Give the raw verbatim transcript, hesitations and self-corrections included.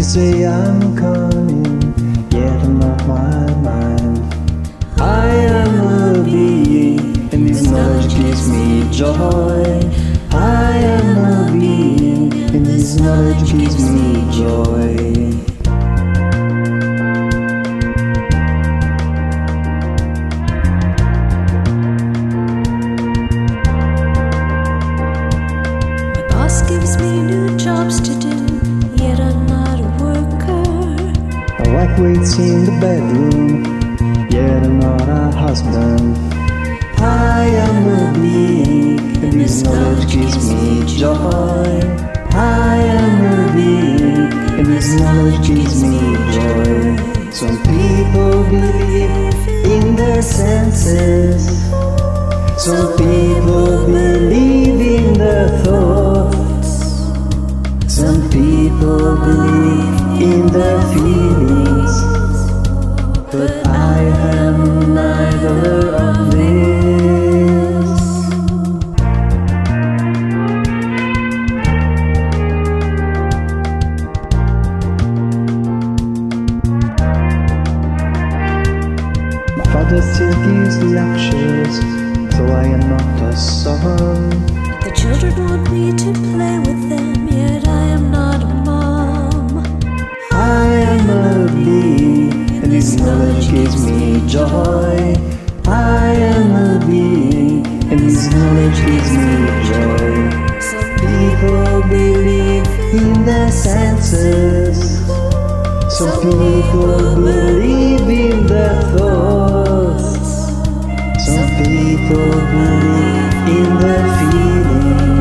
You say I'm coming, yet I'm not my mind. I am a being, and this knowledge gives me joy. I am a being, and this knowledge gives me joy. Gives me new jobs to do, yet I'm not a worker. My wife waits in the bedroom, yet I'm not a husband. I am a being, and this knowledge gives me joy. I am a being, and this knowledge gives me joy. Some people believe in their senses. Some people believe in their thoughts. Some people believe in their feelings, but I am neither of these. My father still gives lectures, so I am not a son. The children want me to play with them, yet I am not a mom. I am a being, and this knowledge gives me joy. I am a being, and this knowledge gives me joy. Some people believe in their senses. Some people believe in their thoughts. Some people believe in their feelings.